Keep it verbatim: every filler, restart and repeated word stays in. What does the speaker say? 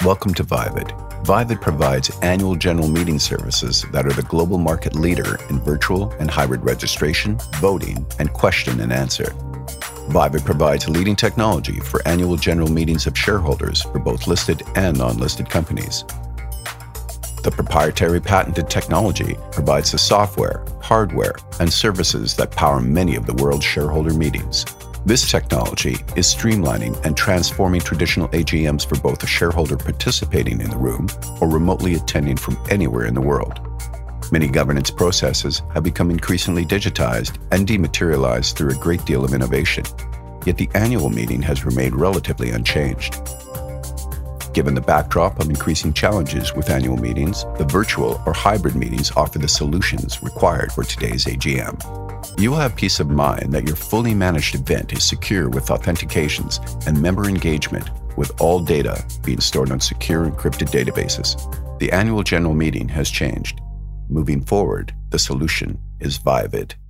Welcome to Vivid. Vivid provides annual general meeting services that are the global market leader in virtual and hybrid registration, voting, and question and answer. Vivid provides leading technology for annual general meetings of shareholders for both listed and non-listed companies. The proprietary patented technology provides the software, hardware, and services that power many of the world's shareholder meetings. This technology is streamlining and transforming traditional A G Ms for both a shareholder participating in the room or remotely attending from anywhere in the world. Many governance processes have become increasingly digitized and dematerialized through a great deal of innovation, yet the annual meeting has remained relatively unchanged. Given the backdrop of increasing challenges with annual meetings, the virtual or hybrid meetings offer the solutions required for today's A G M. You will have peace of mind that your fully managed event is secure with authentications and member engagement, with all data being stored on secure encrypted databases. The annual general meeting has changed. Moving forward, the solution is Vivid.